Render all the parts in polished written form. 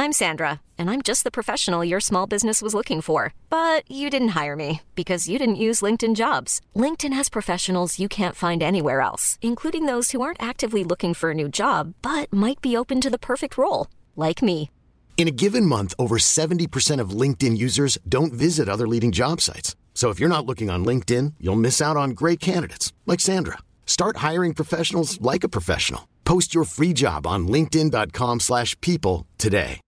I'm Sandra, and I'm just the professional your small business was looking for. But you didn't hire me because you didn't use LinkedIn Jobs. LinkedIn has professionals you can't find anywhere else, including those who aren't actively looking for a new job, but might be open to the perfect role, like me. In a given month, over 70% of LinkedIn users don't visit other leading job sites. So if you're not looking on LinkedIn, you'll miss out on great candidates like Sandra. Start hiring professionals like a professional. Post your free job on linkedin.com/people today.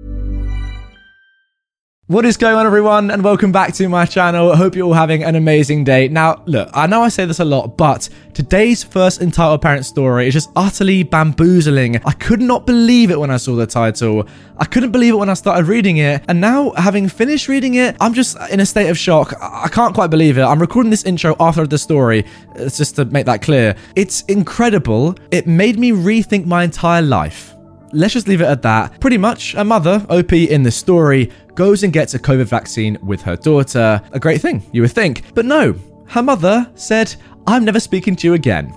What is going on, everyone, and welcome back to my channel. I hope you're all having an amazing day. Now, look, I know I say this a lot, but today's first entitled parent story is just utterly bamboozling. I could not believe it when I saw the title. I couldn't believe it when I started reading it, and now, having finished reading it, I'm just in a state of shock. I can't quite believe it. I'm recording this intro after the story, just to make that clear. It's incredible. It made me rethink my entire life. Let's just leave it at that. Pretty much, a mother, OP in the story, goes and gets a COVID vaccine with her daughter. A great thing, you would think. But no, her mother said, "I'm never speaking to you again."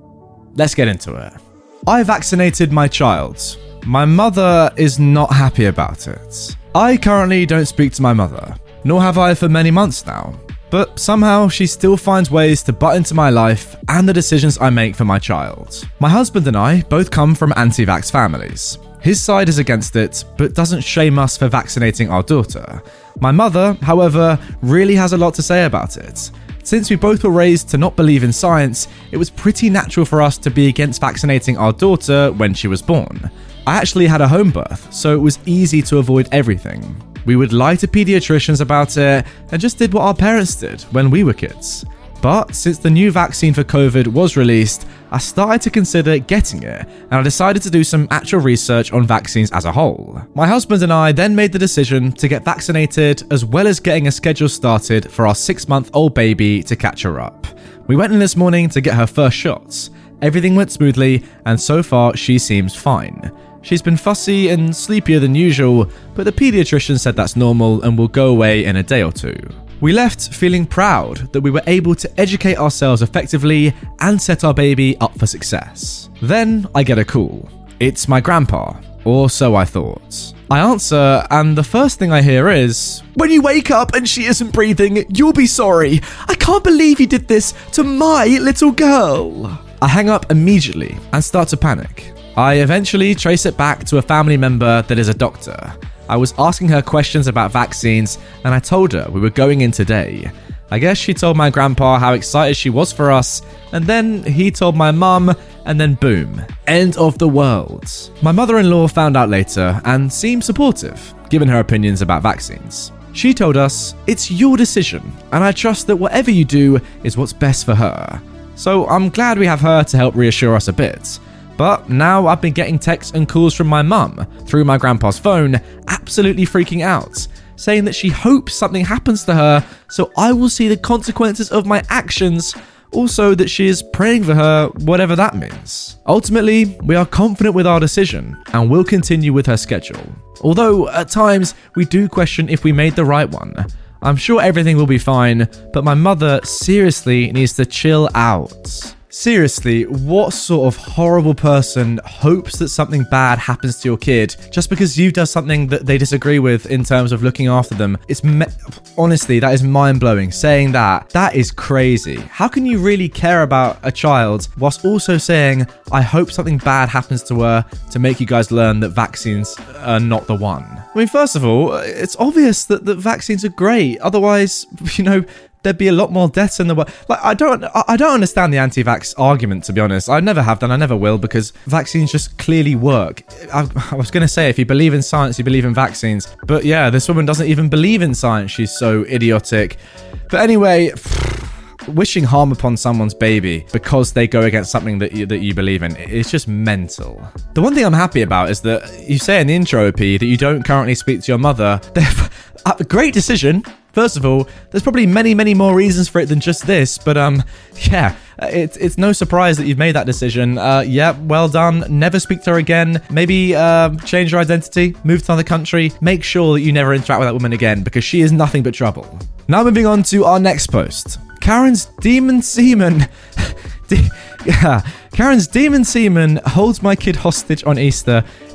Let's get into it. I vaccinated my child. My mother is not happy about it. I currently don't speak to my mother, nor have I for many months now. But somehow she still finds ways to butt into my life and the decisions I make for my child. My husband and I both come from anti-vax families. His side is against it, but doesn't shame us for vaccinating our daughter. My mother, however, really has a lot to say about it. Since we both were raised to not believe in science, it was pretty natural for us to be against vaccinating our daughter when she was born. I actually had a home birth, so it was easy to avoid everything. We would lie to pediatricians about it and just did what our parents did when we were kids. But since the new vaccine for COVID was released, I started to consider getting it, and I decided to do some actual research on vaccines as a whole. My husband and I then made the decision to get vaccinated, as well as getting a schedule started for our 6-month-old baby to catch her up. We went in this morning to get her first shots. Everything went smoothly, and so far she seems fine. She's been fussy and sleepier than usual, but the pediatrician said that's normal and will go away in a day or two. We left feeling proud that we were able to educate ourselves effectively and set our baby up for success. Then I get a call. It's my grandpa, or so I thought. I answer, and the first thing I hear is, "When you wake up and she isn't breathing, you'll be sorry. I can't believe you did this to my little girl." I hang up immediately and start to panic. I eventually trace it back to a family member that is a doctor. I was asking her questions about vaccines, and I told her we were going in today. I guess she told my grandpa how excited she was for us, and then he told my mum, and then boom, end of the world. My mother-in-law found out later and seemed supportive, given her opinions about vaccines. She told us, "It's your decision, and I trust that whatever you do is what's best for her." So I'm glad we have her to help reassure us a bit. But now I've been getting texts and calls from my mum through my grandpa's phone, absolutely freaking out, saying that she hopes something happens to her so I will see the consequences of my actions. Also that she is praying for her, whatever that means. Ultimately, we are confident with our decision and will continue with her schedule. Although at times we do question if we made the right one. I'm sure everything will be fine, but my mother seriously needs to chill out. Seriously, what sort of horrible person hopes that something bad happens to your kid just because you've done something that they disagree with in terms of looking after them? Honestly, that is mind-blowing. Saying that is crazy. How can you really care about a child whilst also saying, I hope something bad happens to her to make you guys learn that vaccines are not the one? I mean, first of all, it's obvious that vaccines are great. Otherwise, there'd be a lot more deaths in the world. Like, I don't understand the anti-vax argument, to be honest. I never have done, I never will, because vaccines just clearly work. I was going to say, if you believe in science, you believe in vaccines. But yeah, this woman doesn't even believe in science. She's so idiotic. But anyway, wishing harm upon someone's baby because they go against something that you believe in, it's just mental. The one thing I'm happy about is that you say in the intro, OP, that you don't currently speak to your mother. A great decision. First of all, there's probably many, many more reasons for it than just this, but yeah, it's no surprise that you've made that decision. Yeah, well done. Never speak to her again. Maybe change your identity, move to another country. Make sure that you never interact with that woman again, because she is nothing but trouble. Now moving on to our next post. Karen's demon semen. Karen's demon semen holds my kid hostage on Easter.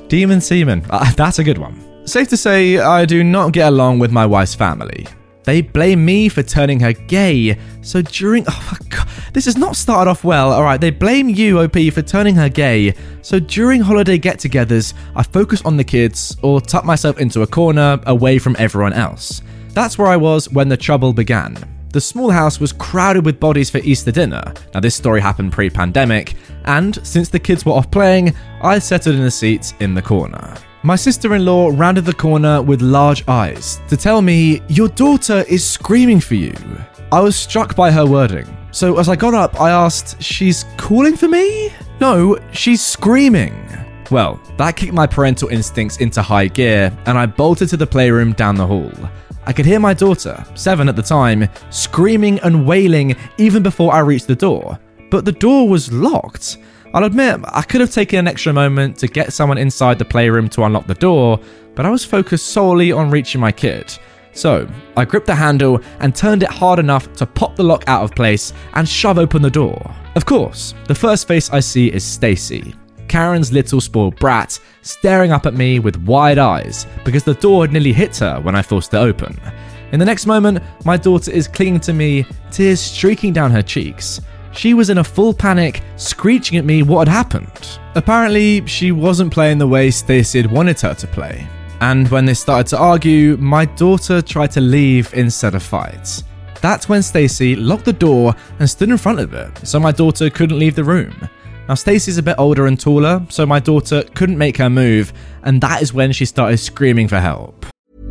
Demon semen. That's a good one. Safe to say, I do not get along with my wife's family. They blame me for turning her gay, so during... Oh my God, this has not started off well. Alright, they blame you, OP, for turning her gay, so during holiday get-togethers, I focus on the kids, or tuck myself into a corner, away from everyone else. That's where I was when the trouble began. The small house was crowded with bodies for Easter dinner. Now, this story happened pre-pandemic, and since the kids were off playing, I settled in a seat in the corner. My sister-in-law rounded the corner with large eyes to tell me, "Your daughter is screaming for you." I was struck by her wording. So as I got up, I asked, "She's calling for me?" "No, she's screaming." Well, that kicked my parental instincts into high gear, and I bolted to the playroom down the hall. I could hear my daughter, 7 at the time, screaming and wailing even before I reached the door. But the door was locked. I'll admit, I could have taken an extra moment to get someone inside the playroom to unlock the door, but I was focused solely on reaching my kid. So, I gripped the handle and turned it hard enough to pop the lock out of place and shove open the door. Of course, the first face I see is Stacy, Karen's little spoiled brat, staring up at me with wide eyes because the door had nearly hit her when I forced it open. In the next moment, my daughter is clinging to me, tears streaking down her cheeks. She was in a full panic, screeching at me what had happened. Apparently, she wasn't playing the way Stacy had wanted her to play. And when they started to argue, my daughter tried to leave instead of fight. That's when Stacy locked the door and stood in front of it, so my daughter couldn't leave the room. Now, Stacy's a bit older and taller, so my daughter couldn't make her move, and that is when she started screaming for help.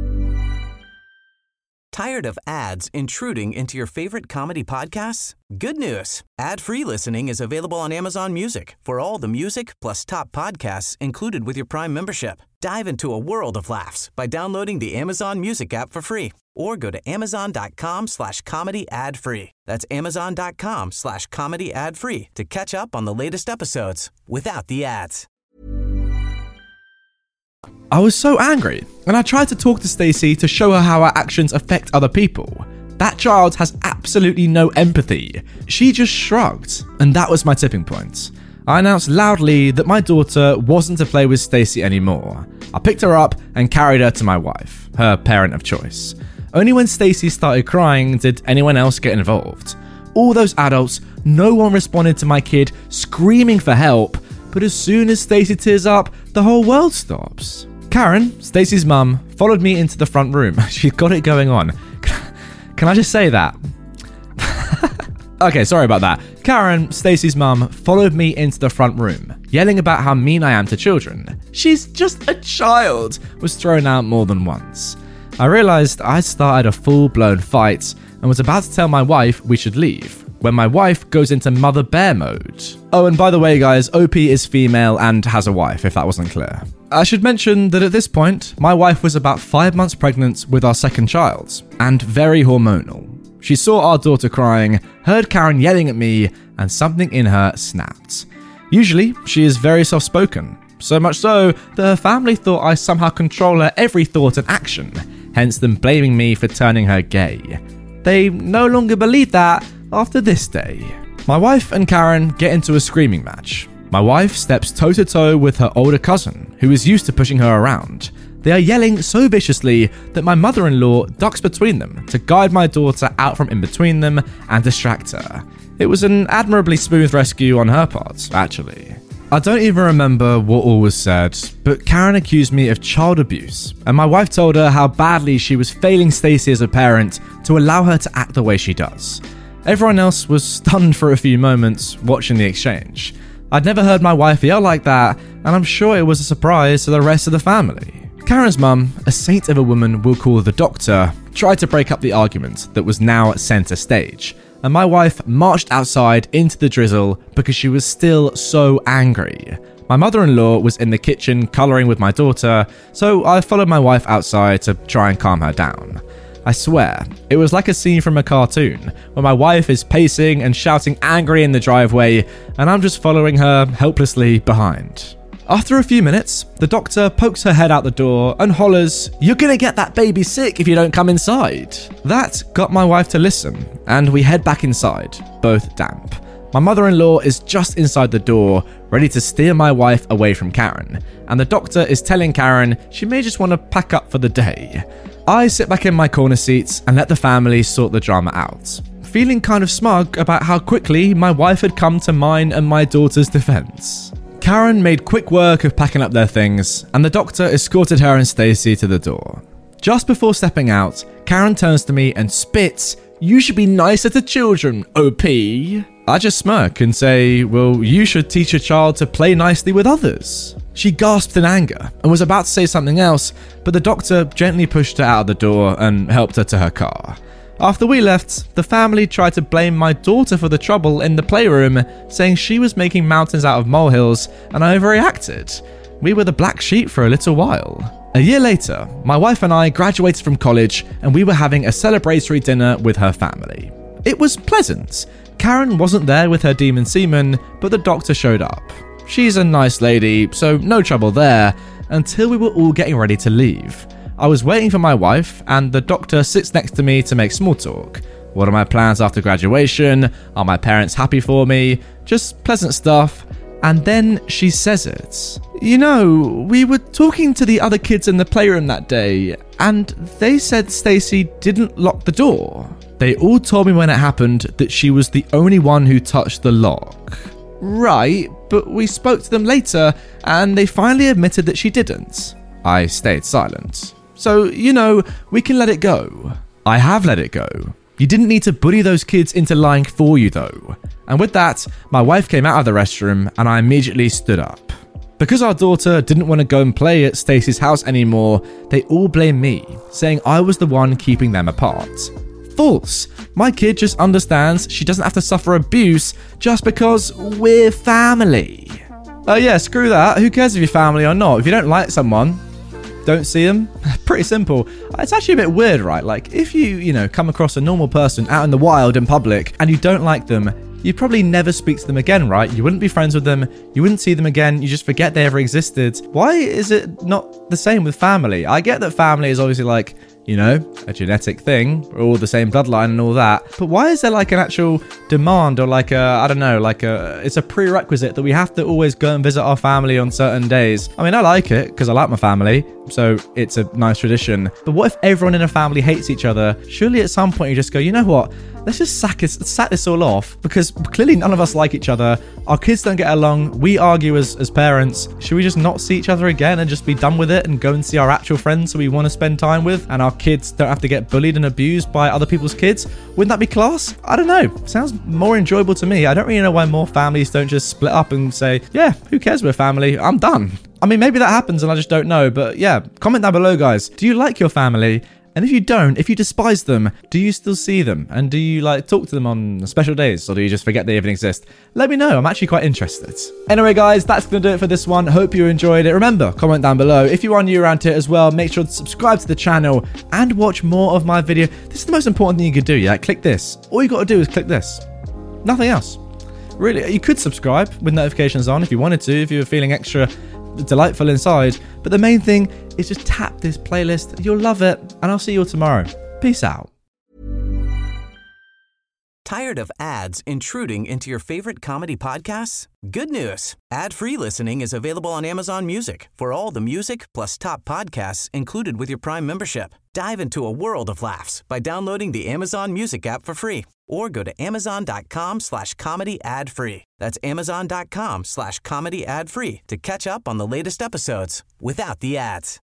Tired of ads intruding into your favorite comedy podcasts? Good news. Ad-free listening is available on Amazon Music for all the music plus top podcasts included with your Prime membership. Dive into a world of laughs by downloading the Amazon Music app for free or go to amazon.com/comedy ad-free. That's amazon.com/comedy ad-free to catch up on the latest episodes without the ads. I was so angry, and I tried to talk to Stacy to show her how our actions affect other people. That child has absolutely no empathy. She just shrugged, and that was my tipping point. I announced loudly that my daughter wasn't to play with Stacy anymore. I picked her up and carried her to my wife, her parent of choice. Only when Stacy started crying did anyone else get involved. All those adults, no one responded to my kid screaming for help, but as soon as Stacy tears up, the whole world stops. Karen, Stacy's mum, followed me into the front room. She's got it going on. Can I just say that? Okay, sorry about that. Karen, Stacy's mum, followed me into the front room, yelling about how mean I am to children. "She's just a child," was thrown out more than once. I realised I'd started a full-blown fight and was about to tell my wife we should leave, when my wife goes into mother bear mode. Oh, and by the way, guys, OP is female and has a wife, if that wasn't clear. I should mention that at this point, my wife was about 5 months pregnant with our second child, and very hormonal. She saw our daughter crying, heard Karen yelling at me, and something in her snapped. Usually, she is very soft-spoken, so much so that her family thought I somehow control her every thought and action, hence them blaming me for turning her gay. They no longer believe that after this day. My wife and Karen get into a screaming match. My wife steps toe-to-toe with her older cousin, who is used to pushing her around. They are yelling so viciously that my mother-in-law ducks between them to guide my daughter out from in between them and distract her. It was an admirably smooth rescue on her part, actually. I don't even remember what all was said, but Karen accused me of child abuse, and my wife told her how badly she was failing Stacy as a parent to allow her to act the way she does. Everyone else was stunned for a few moments watching the exchange. I'd never heard my wife yell like that, and I'm sure it was a surprise to the rest of the family. Karen's mum, a saint of a woman we'll call the doctor, tried to break up the argument that was now at centre stage, and my wife marched outside into the drizzle because she was still so angry. My mother-in-law was in the kitchen colouring with my daughter, so I followed my wife outside to try and calm her down. I swear, it was like a scene from a cartoon, where my wife is pacing and shouting angry in the driveway, and I'm just following her helplessly behind. After a few minutes, the doctor pokes her head out the door and hollers, "You're gonna get that baby sick if you don't come inside." That got my wife to listen, and we head back inside, both damp. My mother-in-law is just inside the door, ready to steer my wife away from Karen, and the doctor is telling Karen she may just want to pack up for the day. I sit back in my corner seats and let the family sort the drama out, feeling kind of smug about how quickly my wife had come to mine and my daughter's defense. Karen made quick work of packing up their things, and the doctor escorted her and Stacy to the door. Just before stepping out, Karen turns to me and spits, "You should be nicer to children, OP." I just smirk and say, "Well, you should teach your child to play nicely with others." She gasped in anger and was about to say something else, but the doctor gently pushed her out of the door and helped her to her car. After we left, the family tried to blame my daughter for the trouble in the playroom, saying she was making mountains out of molehills and I overreacted. We were the black sheep for a little while. A year later, my wife and I graduated from college and we were having a celebratory dinner with her family. It was pleasant. Karen wasn't there with her demon semen, but the doctor showed up. She's a nice lady, so no trouble there, until we were all getting ready to leave. I was waiting for my wife, and the doctor sits next to me to make small talk. What are my plans after graduation? Are my parents happy for me? Just pleasant stuff. And then she says it. "You know, we were talking to the other kids in the playroom that day, and they said Stacy didn't lock the door. They all told me when it happened that she was the only one who touched the lock." "Right, but we spoke to them later, and they finally admitted that she didn't." I stayed silent. "So, you know, we can let it go." I have let it go. You didn't need to bully those kids into lying for you, though. And with that, my wife came out of the restroom and I immediately stood up. Because our daughter didn't want to go and play at Stacy's house anymore, they all blamed me, saying I was the one keeping them apart. False. My kid just understands she doesn't have to suffer abuse just because we're family. Oh yeah, screw that. Who cares if you're family or not? If you don't like someone, don't see them. Pretty simple. It's actually a bit weird, right? Like, if you come across a normal person out in the wild in public and you don't like them, you'd probably never speak to them again, right? You wouldn't be friends with them. You wouldn't see them again. You just forget they ever existed. Why is it not the same with family? I get that family is obviously like, a genetic thing. We're all the same bloodline and all that. But why is there like an actual demand or it's a prerequisite that we have to always go and visit our family on certain days? I mean, I like it because I like my family, so it's a nice tradition. But what if everyone in a family hates each other? Surely at some point you just go, you know what? Let's just sack this all off, because clearly none of us like each other. Our kids don't get along. We argue as parents. Should we just not see each other again and just be done with it and go and see our actual friends who we want to spend time with, and our kids don't have to get bullied and abused by other people's kids? Wouldn't that be class? I don't know. Sounds more enjoyable to me. I don't really know why more families don't just split up and say, yeah, who cares, we're family, I'm done. I mean, maybe that happens and I just don't know. But yeah, comment down below, guys. Do you like your family? And if you don't, if you despise them, do you still see them? And do you talk to them on special days? Or do you just forget they even exist? Let me know. I'm actually quite interested. Anyway, guys, that's going to do it for this one. Hope you enjoyed it. Remember, comment down below. If you are new around here as well, make sure to subscribe to the channel and watch more of my video. This is the most important thing you could do, yeah? Click this. All you got to do is click this. Nothing else. Really, you could subscribe with notifications on if you wanted to, if you were feeling extra delightful inside, but the main thing is just tap this playlist. You'll love it, and I'll see you all tomorrow. Peace out. Tired of ads intruding into your favorite comedy podcasts? Good news. Ad-free listening is available on Amazon Music for all the music plus top podcasts included with your Prime membership. Dive into a world of laughs by downloading the Amazon Music app for free, or go to amazon.com/comedy ad-free. That's amazon.com/comedy ad-free to catch up on the latest episodes without the ads.